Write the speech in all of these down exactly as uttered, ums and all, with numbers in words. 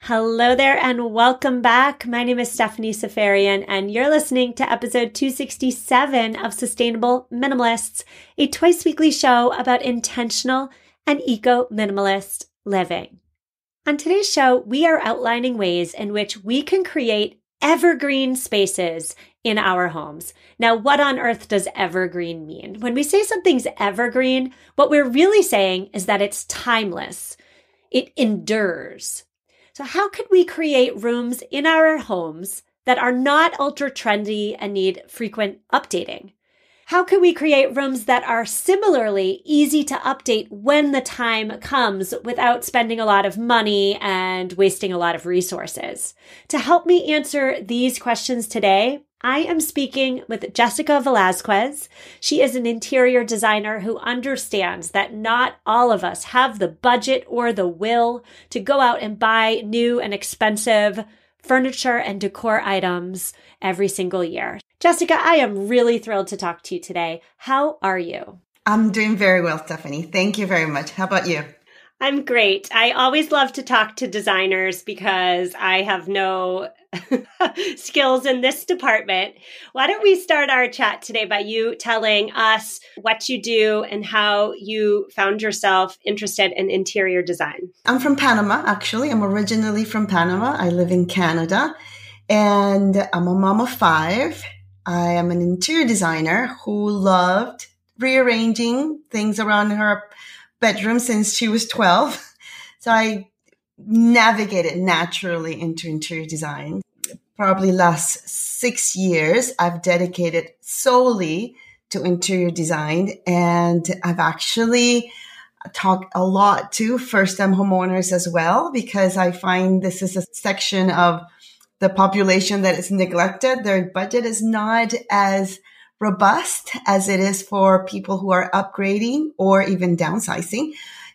Hello there and welcome back. My name is Stephanie Safarian and you're listening to episode two sixty-seven of Sustainable Minimalists, a twice weekly show about intentional and eco-minimalist living. On today's show, we are outlining ways in which we can create evergreen spaces in our homes. Now, what on earth does evergreen mean? When we say something's evergreen, what we're really saying is that it's timeless. It endures. So how could we create rooms in our homes that are not ultra trendy and need frequent updating? How can we create rooms that are similarly easy to update when the time comes without spending a lot of money and wasting a lot of resources? To help me answer these questions today, I am speaking with Jessica Velasquez. She is an interior designer who understands that not all of us have the budget or the will to go out and buy new and expensive furniture and decor items every single year. Jessica, I am really thrilled to talk to you today. How are you? I'm doing very well, Stephanie. Thank you very much. How about you? I'm great. I always love to talk to designers because I have no skills in this department. Why don't we start our chat today by you telling us what you do and how you found yourself interested in interior design? I'm from Panama, actually. I'm originally from Panama. I live in Canada, and I'm a mom of five. I am an interior designer who loved rearranging things around her bedroom since she was twelve. So I navigated naturally into interior design. Probably last six years, I've dedicated solely to interior design. And I've actually talked a lot to first-time homeowners as well, because I find this is a section of the population that is neglected. Their budget is not as robust as it is for people who are upgrading or even downsizing.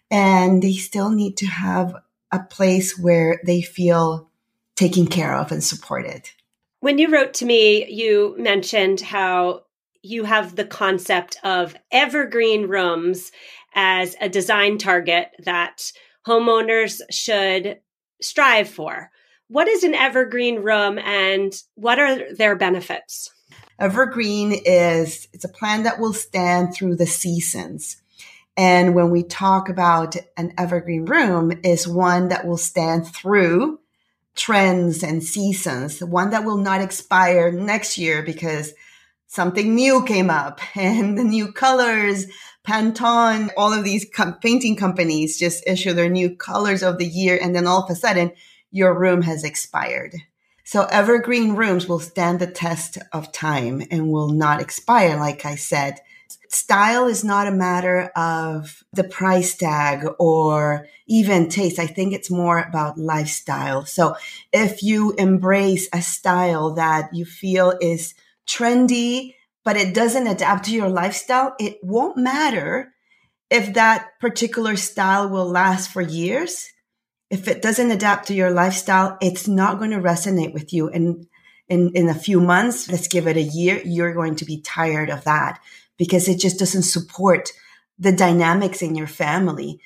And they still need to have a place where they feel taken care of and supported. When you wrote to me, you mentioned how you have the concept of evergreen rooms as a design target that homeowners should strive for. What is an evergreen room and what are their benefits? Evergreen is, it's a plan that will stand through the seasons. And when we talk about an evergreen room, is one that will stand through trends and seasons, one that will not expire next year because something new came up and the new colors, Pantone, all of these com- painting companies just issue their new colors of the year. And then all of a sudden, your room has expired. So evergreen rooms will stand the test of time and will not expire, like I said. Style is not a matter of the price tag or even taste. I think it's more about lifestyle. So if you embrace a style that you feel is trendy, but it doesn't adapt to your lifestyle, it won't matter if that particular style will last for years. If it doesn't adapt to your lifestyle, it's not going to resonate with you. And in, in a few months, let's give it a year, you're going to be tired of that because it just doesn't support the dynamics in your family.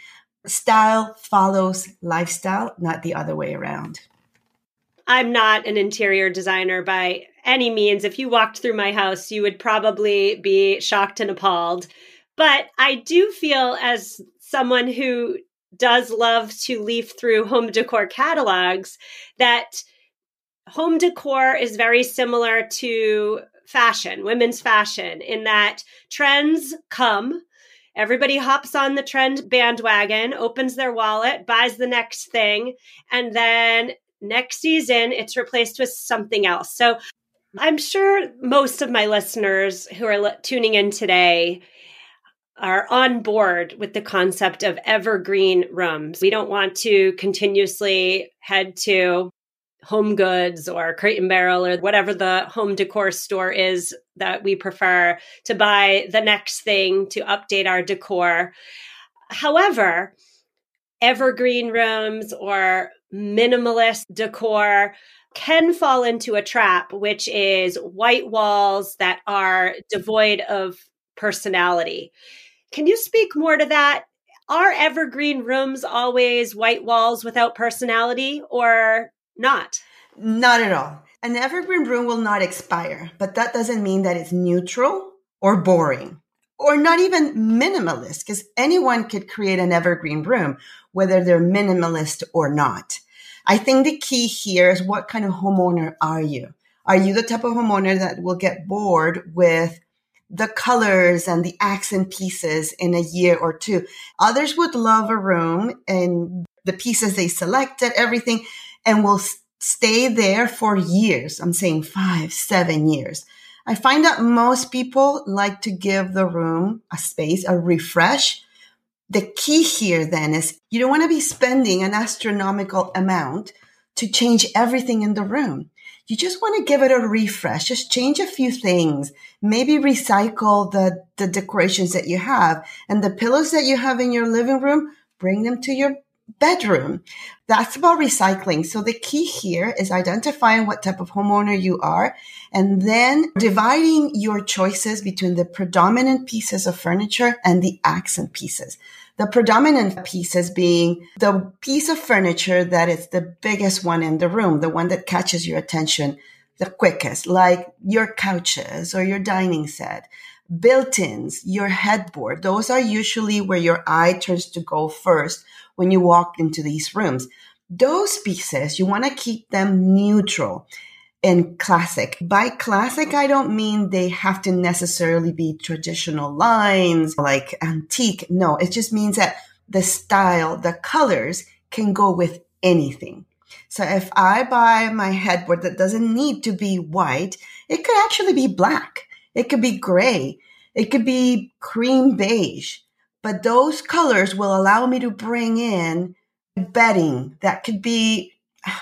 Style follows lifestyle, not the other way around. I'm not an interior designer by any means. If you walked through my house, you would probably be shocked and appalled. But I do feel, as someone who does love to leaf through home decor catalogs, that home decor is very similar to fashion, women's fashion, in that trends come, everybody hops on the trend bandwagon, opens their wallet, buys the next thing, and then next season it's replaced with something else. So I'm sure most of my listeners who are li- tuning in today are on board with the concept of evergreen rooms. We don't want to continuously head to Home Goods or Crate and Barrel or whatever the home decor store is that we prefer to buy the next thing to update our decor. However, evergreen rooms or minimalist decor can fall into a trap, which is white walls that are devoid of personality. Can you speak more to that? Are evergreen rooms always white walls without personality or not? Not at all. An evergreen room will not expire, but that doesn't mean that it's neutral or boring or not even minimalist, because anyone could create an evergreen room, whether they're minimalist or not. I think the key here is, what kind of homeowner are you? Are you the type of homeowner that will get bored with the colors and the accent pieces in a year or two? Others would love a room and the pieces they selected, everything, and will stay there for years. I'm saying five, seven years. I find that most people like to give the room a space, a refresh. The key here then is you don't want to be spending an astronomical amount to change everything in the room. You just want to give it a refresh, just change a few things, maybe recycle the, the decorations that you have, and the pillows that you have in your living room, bring them to your bedroom. That's about recycling. So the key here is identifying what type of homeowner you are, and then dividing your choices between the predominant pieces of furniture and the accent pieces. The predominant pieces being the piece of furniture that is the biggest one in the room, the one that catches your attention the quickest, like your couches or your dining set, built-ins, your headboard. Those are usually where your eye turns to go first when you walk into these rooms. Those pieces, you want to keep them neutral and classic. By classic, I don't mean they have to necessarily be traditional lines like antique. No, it just means that the style, the colors can go with anything. So if I buy my headboard that doesn't need to be white, it could actually be black. It could be gray. It could be cream beige. But those colors will allow me to bring in bedding that could be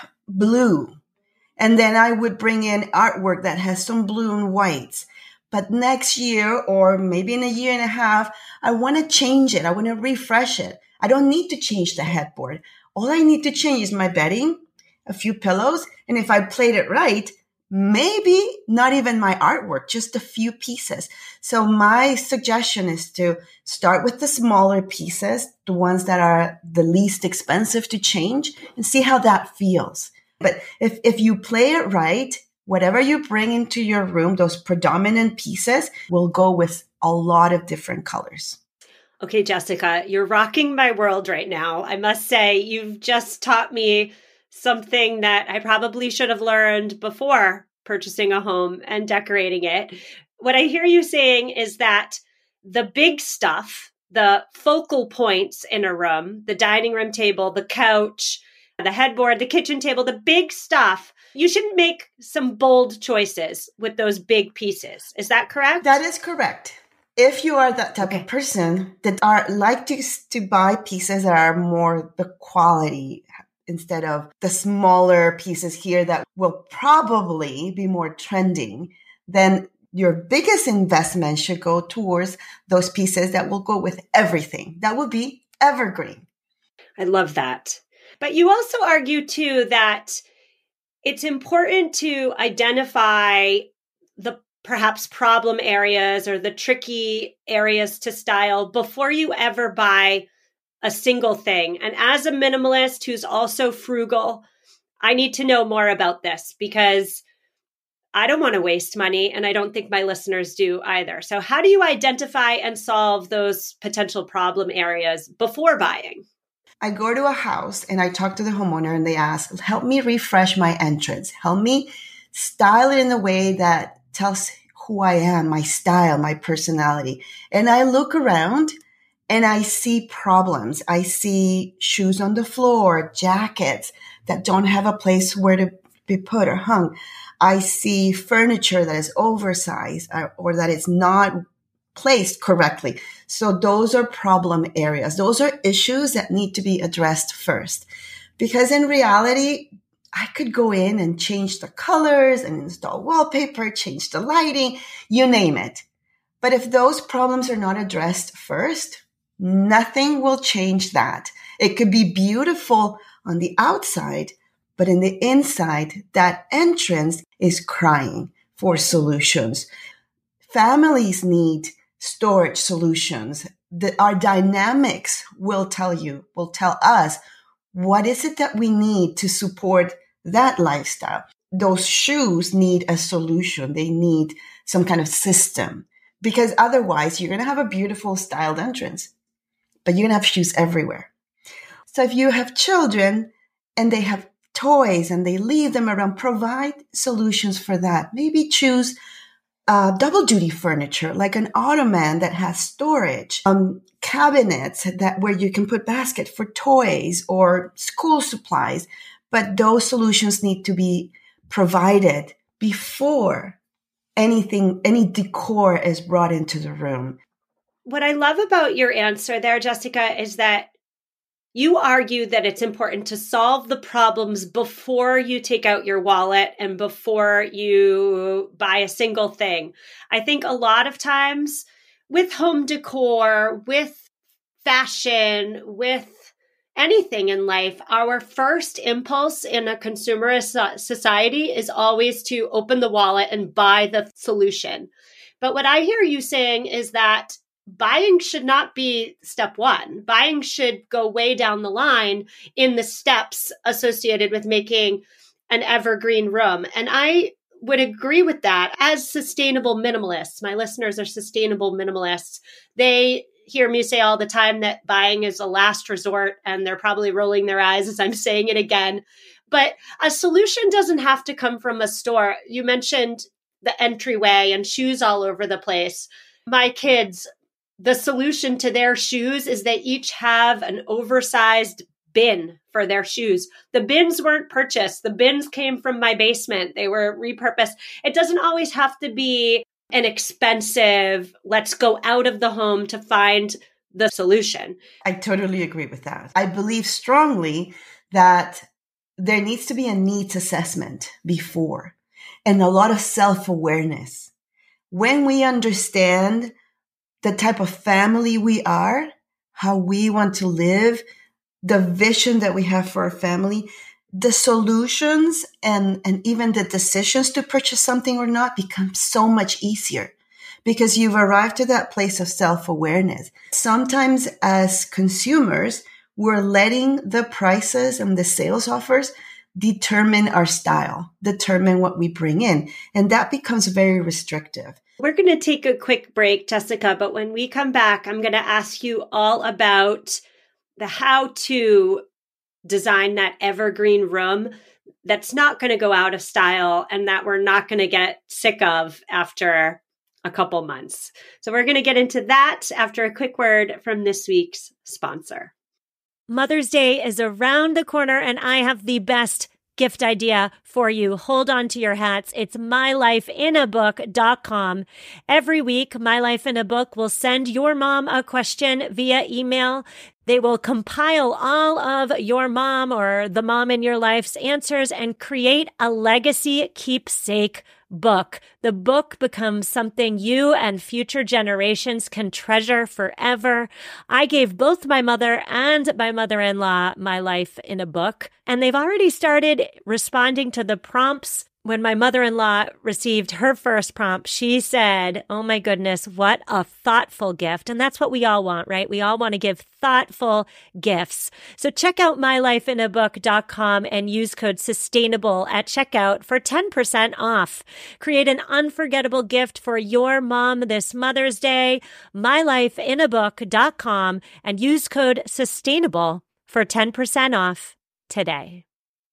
blue. And then I would bring in artwork that has some blue and whites. But next year, or maybe in a year and a half, I want to change it. I want to refresh it. I don't need to change the headboard. All I need to change is my bedding, a few pillows. And if I played it right, maybe not even my artwork, just a few pieces. So my suggestion is to start with the smaller pieces, the ones that are the least expensive to change, and see how that feels. But if, if you play it right, whatever you bring into your room, those predominant pieces will go with a lot of different colors. Okay, Jessica, you're rocking my world right now. I must say, you've just taught me something that I probably should have learned before purchasing a home and decorating it. What I hear you saying is that the big stuff, the focal points in a room, the dining room table, the couch, the headboard, the kitchen table, the big stuff, you shouldn't make some bold choices with those big pieces. Is that correct? That is correct. If you are that type okay. of person that are like to, to buy pieces that are more the quality instead of the smaller pieces here that will probably be more trending, then your biggest investment should go towards those pieces that will go with everything. That would be evergreen. I love that. But you also argue, too, that it's important to identify the perhaps problem areas or the tricky areas to style before you ever buy a single thing. And as a minimalist who's also frugal, I need to know more about this because I don't want to waste money, and I don't think my listeners do either. So how do you identify and solve those potential problem areas before buying? I go to a house and I talk to the homeowner and they ask, help me refresh my entrance. Help me style it in a way that tells who I am, my style, my personality. And I look around and I see problems. I see shoes on the floor, jackets that don't have a place where to be put or hung. I see furniture that is oversized or, or that is not placed correctly. So those are problem areas. Those are issues that need to be addressed first. Because in reality, I could go in and change the colors and install wallpaper, change the lighting, you name it. But if those problems are not addressed first, nothing will change that. It could be beautiful on the outside, but in the inside, that entrance is crying for solutions. Families need storage solutions. the, our dynamics will tell you, will tell us what is it that we need to support that lifestyle. Those shoes need a solution. They need some kind of system, because otherwise you're going to have a beautiful styled entrance, but you're going to have shoes everywhere. So if you have children and they have toys and they leave them around, provide solutions for that. Maybe choose uh, double duty furniture, like an ottoman that has storage, um, cabinets that where you can put basket for toys or school supplies. But those solutions need to be provided before anything, any decor is brought into the room. What I love about your answer there, Jessica, is that you argue that it's important to solve the problems before you take out your wallet and before you buy a single thing. I think a lot of times with home decor, with fashion, with anything in life, our first impulse in a consumerist society is always to open the wallet and buy the solution. But what I hear you saying is that buying should not be step one. Buying should go way down the line in the steps associated with making an evergreen room. And I would agree with that. As sustainable minimalists, my listeners are sustainable minimalists. They hear me say all the time that buying is a last resort, and they're probably rolling their eyes as I'm saying it again. But a solution doesn't have to come from a store. You mentioned the entryway and shoes all over the place. My kids, the solution to their shoes is they each have an oversized bin for their shoes. The bins weren't purchased. The bins came from my basement. They were repurposed. It doesn't always have to be an expensive, let's go out of the home to find the solution. I totally agree with that. I believe strongly that there needs to be a needs assessment before and a lot of self-awareness. When we understand the type of family we are, how we want to live, the vision that we have for our family, the solutions and, and even the decisions to purchase something or not become so much easier because you've arrived to that place of self-awareness. Sometimes as consumers, we're letting the prices and the sales offers determine our style, determine what we bring in. And that becomes very restrictive. We're going to take a quick break, Jessica, but when we come back, I'm going to ask you all about the how to design that evergreen room that's not going to go out of style and that we're not going to get sick of after a couple months. So we're going to get into that after a quick word from this week's sponsor. Mother's Day is around the corner, and I have the best gift idea for you. Hold on to your hats. It's my life in a book dot com. Every week, My Life in a Book will send your mom a question via email. They will compile all of your mom or the mom in your life's answers and create a legacy keepsake book. The book becomes something you and future generations can treasure forever. I gave both my mother and my mother-in-law my life in a book, and they've already started responding to the prompts. When my mother-in-law received her first prompt, she said, oh my goodness, what a thoughtful gift. And that's what we all want, right? We all want to give thoughtful gifts. So check out my life in a book dot com and use code SUSTAINABLE at checkout for ten percent off. Create an unforgettable gift for your mom this Mother's Day. my life in a book dot com and use code SUSTAINABLE for ten percent off today.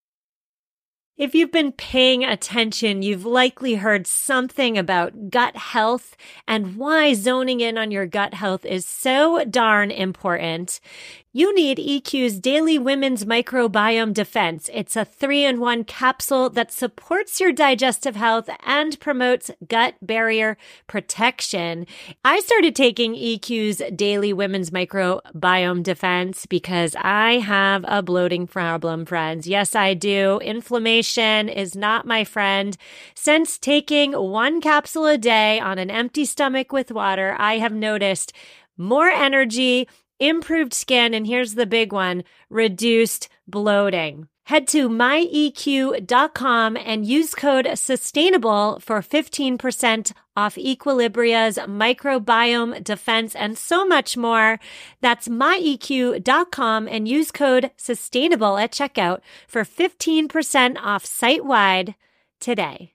If you've been paying attention, you've likely heard something about gut health and why zoning in on your gut health is so darn important. You need E Q's Daily Women's Microbiome Defense. It's a three-in-one capsule that supports your digestive health and promotes gut barrier protection. I started taking E Q's Daily Women's Microbiome Defense because I have a bloating problem, friends. Yes, I do. Inflammation is not my friend. Since taking one capsule a day on an empty stomach with water, I have noticed more energy, improved skin, and here's the big one, reduced bloating. Head to my E Q dot com and use code SUSTAINABLE for fifteen percent off Equilibria's microbiome defense and so much more. That's my E Q dot com and use code SUSTAINABLE at checkout for fifteen percent off site-wide today.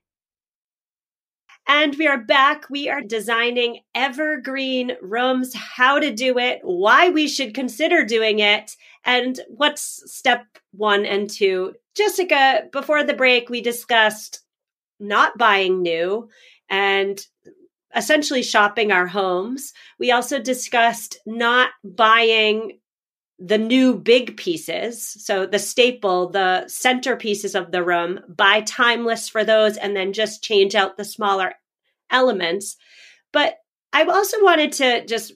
And we are back. We are designing evergreen rooms, how to do it, why we should consider doing it, and what's step one and two. Jessica, before the break, we discussed not buying new and essentially shopping our homes. We also discussed not buying the new big pieces. So the staple, the centerpieces of the room, buy timeless for those and then just change out the smaller elements. But I also wanted to just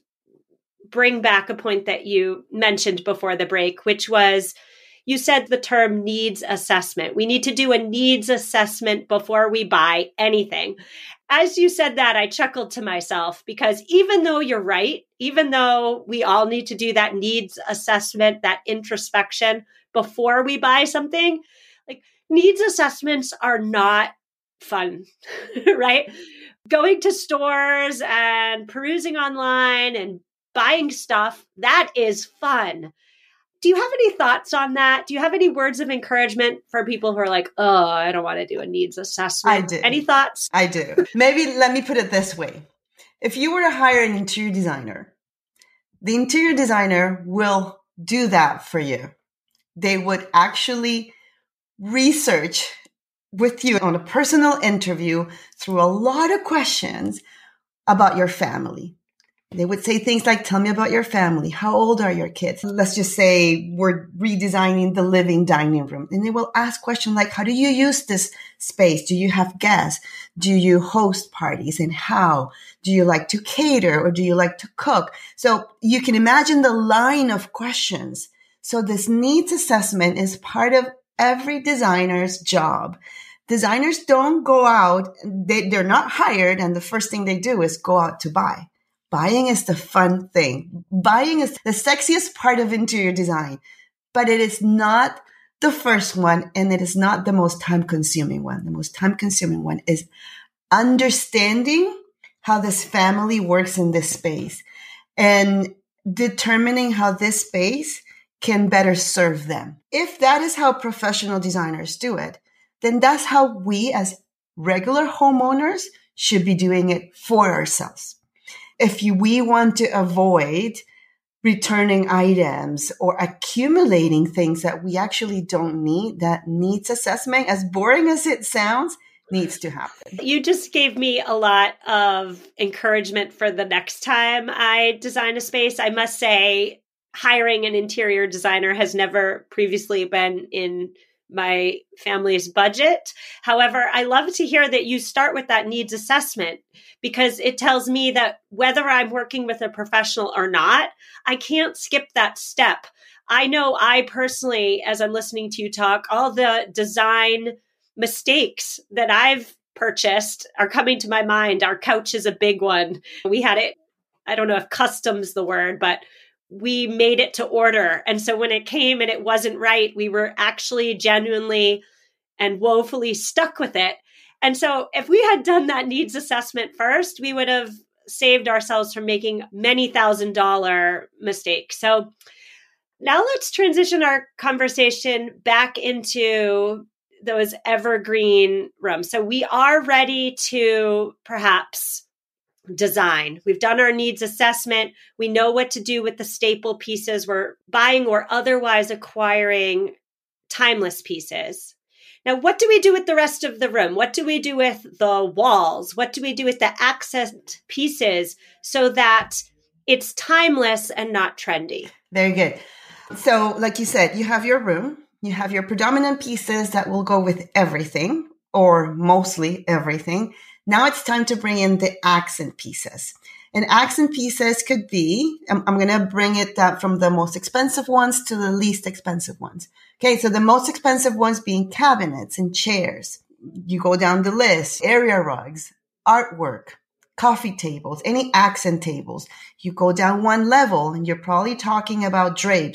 bring back a point that you mentioned before the break, which was you said the term needs assessment. We need to do a needs assessment before we buy anything. As you said that, I chuckled to myself because even though you're right, even though we all need to do that needs assessment, that introspection before we buy something, like needs assessments are not fun, right? Going to stores and perusing online and buying stuff, that is fun. Do you have any thoughts on that? Do you have any words of encouragement for people who are like, oh, I don't want to do a needs assessment? I do. Any thoughts? I do. Maybe let me put it this way. If you were to hire an interior designer, the interior designer will do that for you. They would actually research with you on a personal interview through a lot of questions about your family. They would say things like, tell me about your family. How old are your kids? Let's just say we're redesigning the living dining room. And they will ask questions like, how do you use this space? Do you have guests? Do you host parties? And how? Do you like to cater or do you like to cook? So you can imagine the line of questions. So this needs assessment is part of every designer's job. Designers don't go out. They, they're not hired. And the first thing they do is go out to buy. Buying is the fun thing. Buying is the sexiest part of interior design, but it is not the first one and it is not the most time consuming one. The most time consuming one is understanding how this family works in this space and determining how this space can better serve them. If that is how professional designers do it, then that's how we as regular homeowners should be doing it for ourselves. If you, we want to avoid returning items or accumulating things that we actually don't need, that needs assessment, as boring as it sounds, needs to happen. You just gave me a lot of encouragement for the next time I design a space. I must say, hiring an interior designer has never previously been in my family's budget. However, I love to hear that you start with that needs assessment because it tells me that whether I'm working with a professional or not, I can't skip that step. I know I personally, as I'm listening to you talk, all the design mistakes that I've purchased are coming to my mind. Our couch is a big one. We had it, I don't know if custom's the word, but we made it to order. And so when it came and it wasn't right, we were actually genuinely and woefully stuck with it. And so if we had done that needs assessment first, we would have saved ourselves from making many thousand dollar mistakes. So now let's transition our conversation back into those evergreen rooms. So we are ready to perhaps design. We've done our needs assessment. We know what to do with the staple pieces. We're buying or otherwise acquiring timeless pieces. Now, what do we do with the rest of the room? What do we do with the walls? What do we do with the accent pieces so that it's timeless and not trendy? Very good. So like you said, you have your room, you have your predominant pieces that will go with everything or mostly everything. Now it's time to bring in the accent pieces. And accent pieces could be, I'm, I'm going to bring it down from the most expensive ones to the least expensive ones. Okay, so the most expensive ones being cabinets and chairs. You go down the list, area rugs, artwork, coffee tables, any accent tables. You go down one level and you're probably talking about drapes.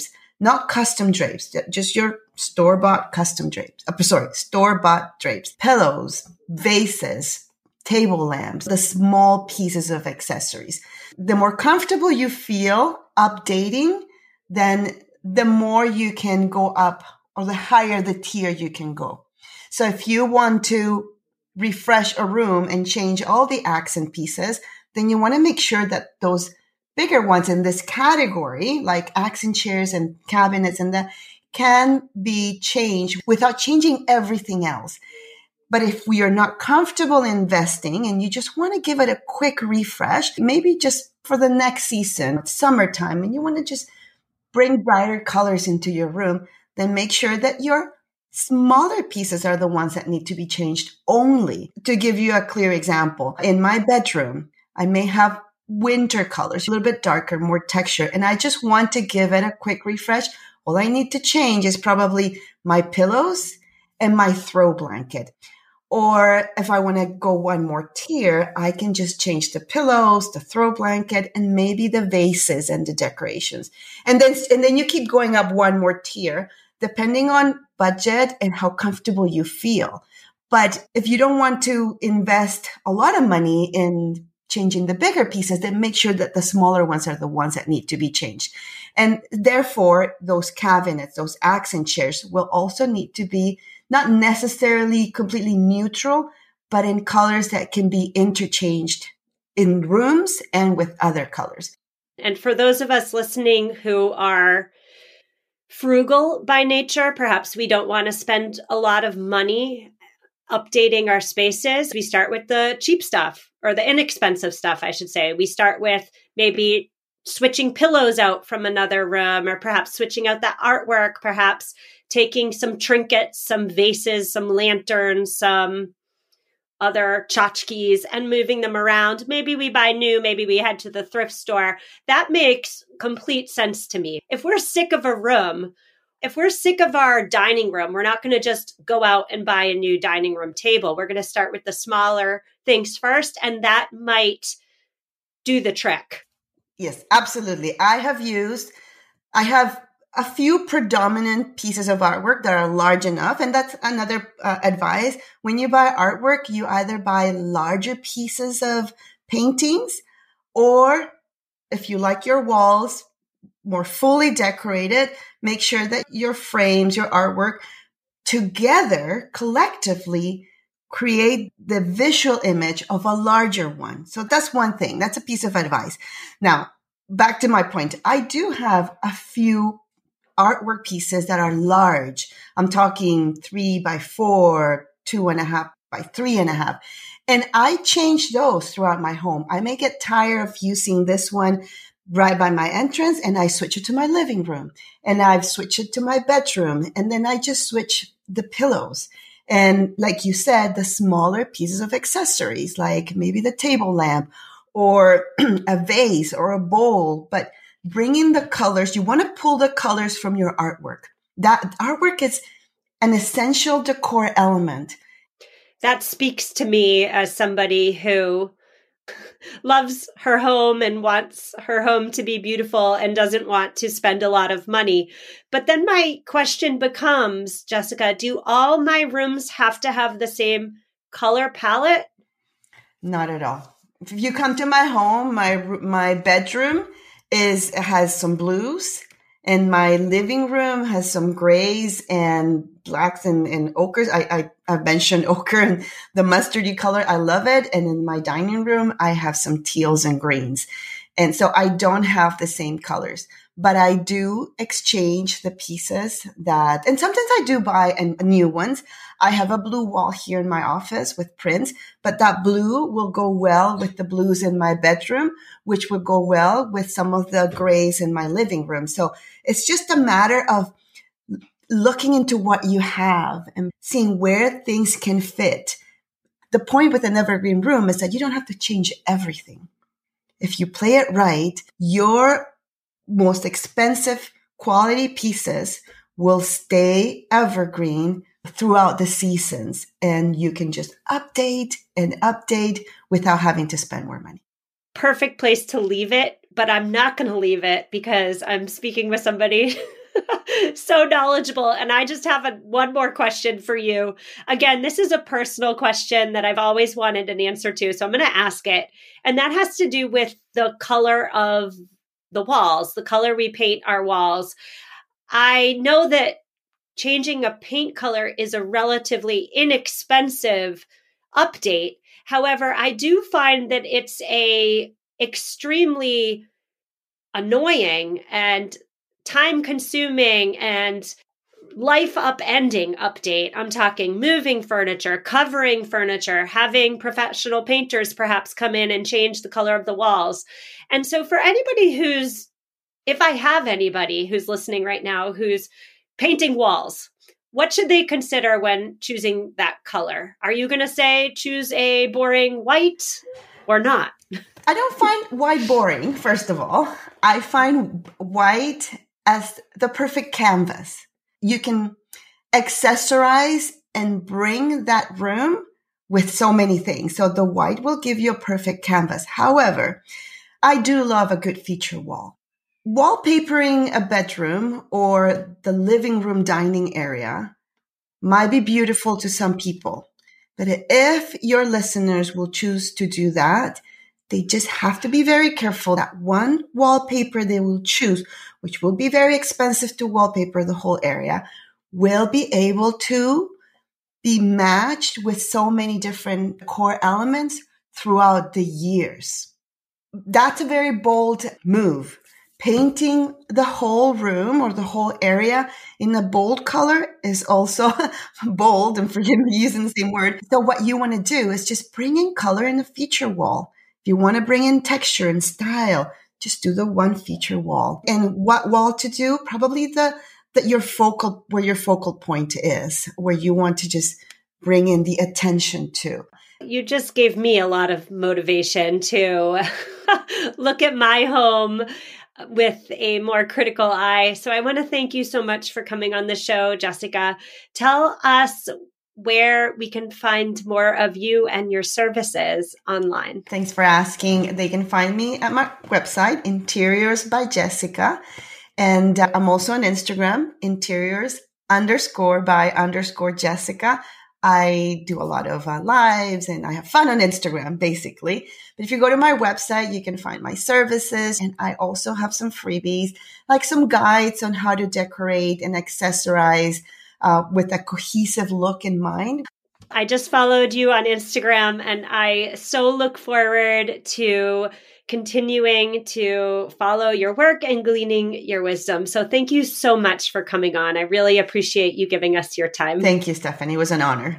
not custom drapes, just your store-bought custom drapes. Uh, sorry, store-bought drapes, pillows, vases, table lamps, the small pieces of accessories. The more comfortable you feel updating, then the more you can go up, or the higher the tier you can go. So if you want to refresh a room and change all the accent pieces, then you want to make sure that those bigger ones in this category, like accent chairs and cabinets and that, can be changed without changing everything else. But if we are not comfortable investing and you just want to give it a quick refresh, maybe just for the next season, it's summertime, and you want to just bring brighter colors into your room, then make sure that your smaller pieces are the ones that need to be changed only. To give you a clear example, in my bedroom, I may have winter colors, a little bit darker, more texture, and I just want to give it a quick refresh. All I need to change is probably my pillows and my throw blanket. Or if I want to go one more tier, I can just change the pillows, the throw blanket, and maybe the vases and the decorations. And then, and then you keep going up one more tier, depending on budget and how comfortable you feel. But if you don't want to invest a lot of money in changing the bigger pieces, then make sure that the smaller ones are the ones that need to be changed. And therefore, those cabinets, those accent chairs will also need to be not necessarily completely neutral, but in colors that can be interchanged in rooms and with other colors. And for those of us listening who are frugal by nature, perhaps we don't want to spend a lot of money updating our spaces. We start with the cheap stuff, or the inexpensive stuff, I should say. We start with maybe switching pillows out from another room, or perhaps switching out the artwork, perhaps taking some trinkets, some vases, some lanterns, some other tchotchkes, and moving them around. Maybe we buy new, maybe we head to the thrift store. That makes complete sense to me. If we're sick of a room, if we're sick of our dining room, we're not going to just go out and buy a new dining room table. We're going to start with the smaller things first, and that might do the trick. Yes, absolutely. I have used, I have a few predominant pieces of artwork that are large enough. And that's another uh, advice. When you buy artwork, you either buy larger pieces of paintings, or if you like your walls more fully decorated, make sure that your frames, your artwork together collectively create the visual image of a larger one. So that's one thing. That's a piece of advice. Now, back to my point. I do have a few artwork pieces that are large. I'm talking three by four, two and a half by three and a half. And I change those throughout my home. I may get tired of using this one right by my entrance, and I switch it to my living room, and I've switched it to my bedroom. And then I just switch the pillows. And like you said, the smaller pieces of accessories, like maybe the table lamp or a vase or a bowl, but bring in the colors. You want to pull the colors from your artwork. That artwork is an essential decor element. That speaks to me as somebody who loves her home and wants her home to be beautiful and doesn't want to spend a lot of money. But then my question becomes, Jessica, do all my rooms have to have the same color palette? Not at all. If you come to my home, my my bedroom is has some blues, and my living room has some grays and blacks and, and ochres. I, I, I mentioned ochre and the mustardy color. I love it. And in my dining room, I have some teals and greens. And so I don't have the same colors, but I do exchange the pieces that, and sometimes I do buy an, new ones. I have a blue wall here in my office with prints, but that blue will go well with the blues in my bedroom, which would go well with some of the grays in my living room. So it's just a matter of looking into what you have and seeing where things can fit. The point with an evergreen room is that you don't have to change everything. If you play it right, your most expensive quality pieces will stay evergreen throughout the seasons, and you can just update and update without having to spend more money. Perfect place to leave it, but I'm not going to leave it because I'm speaking with somebody So knowledgeable. And I just have a, one more question for you. Again, this is a personal question that I've always wanted an answer to. So I'm going to ask it. And that has to do with the color of the walls, the color we paint our walls. I know that changing a paint color is a relatively inexpensive update. However, I do find that it's a extremely annoying and time-consuming and life-upending update. I'm talking moving furniture, covering furniture, having professional painters perhaps come in and change the color of the walls. And so for anybody who's, if I have anybody who's listening right now who's painting walls, what should they consider when choosing that color? Are you going to say choose a boring white or not? I don't find white boring, first of all. I find white as the perfect canvas. You can accessorize and bring that room with so many things. So the white will give you a perfect canvas. However, I do love a good feature wall. Wallpapering a bedroom or the living room dining area might be beautiful to some people. But if your listeners will choose to do that, they just have to be very careful that one wallpaper they will choose, which will be very expensive to wallpaper the whole area, will be able to be matched with so many different core elements throughout the years. That's a very bold move. Painting the whole room or the whole area in a bold color is also bold, and forgive me using the same word. So what you want to do is just bring in color in the feature wall. If you want to bring in texture and style, just do the one feature wall. And what wall to do? Probably the, the your focal, where your focal point is, where you want to just bring in the attention to. You just gave me a lot of motivation to look at my home with a more critical eye. So I want to thank you so much for coming on the show, Jessica. Tell us where we can find more of you and your services online. Thanks for asking. They can find me at my website, Interiors by Jessica. And uh, I'm also on Instagram, Interiors underscore by underscore Jessica. I do a lot of uh, lives and I have fun on Instagram, basically. But if you go to my website, you can find my services. And I also have some freebies, like some guides on how to decorate and accessorize uh, with a cohesive look in mind. I just followed you on Instagram and I so look forward to continuing to follow your work and gleaning your wisdom. So thank you so much for coming on. I really appreciate you giving us your time. Thank you, Stephanie. It was an honor.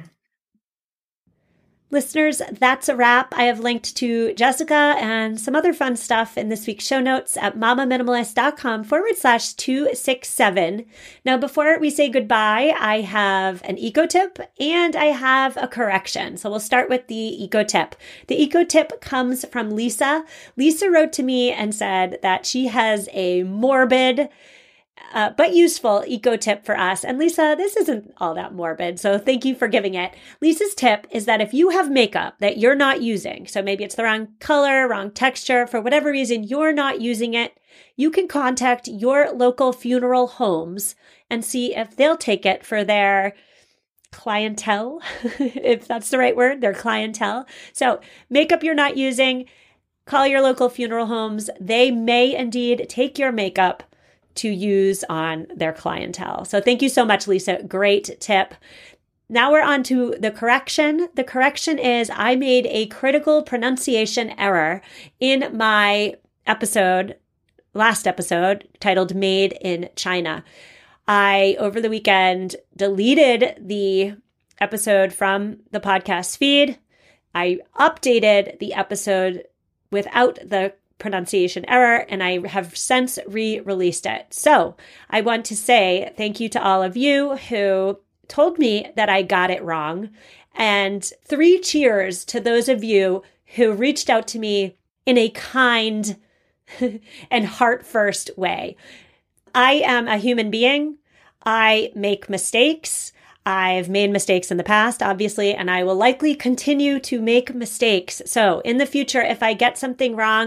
Listeners, that's a wrap. I have linked to Jessica and some other fun stuff in this week's show notes at mamaminimalist.com forward slash 267. Now, before we say goodbye, I have an eco tip and I have a correction. So we'll start with the eco tip. The eco tip comes from Lisa. Lisa wrote to me and said that she has a morbid Uh, but useful eco tip for us. And Lisa, this isn't all that morbid, so thank you for giving it. Lisa's tip is that if you have makeup that you're not using, so maybe it's the wrong color, wrong texture, for whatever reason you're not using it, you can contact your local funeral homes and see if they'll take it for their clientele, if that's the right word, their clientele. So makeup you're not using, call your local funeral homes. They may indeed take your makeup to use on their clientele. So thank you so much, Lisa. Great tip. Now we're on to the correction. The correction is I made a critical pronunciation error in my episode, last episode, titled Made in China. I, over the weekend, deleted the episode from the podcast feed. I updated the episode without the pronunciation error, and I have since re-released it. So I want to say thank you to all of you who told me that I got it wrong, and three cheers to those of you who reached out to me in a kind and heart-first way. I am a human being. I make mistakes. I've made mistakes in the past, obviously, and I will likely continue to make mistakes. So in the future, if I get something wrong,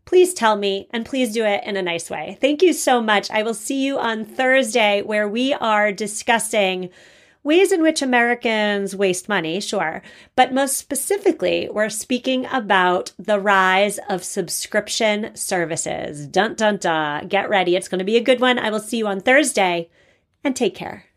please tell me, and please do it in a nice way. Thank you so much. I will see you on Thursday, where we are discussing ways in which Americans waste money, sure. But most specifically, we're speaking about the rise of subscription services. Dun, dun, dun. Get ready. It's going to be a good one. I will see you on Thursday, and take care.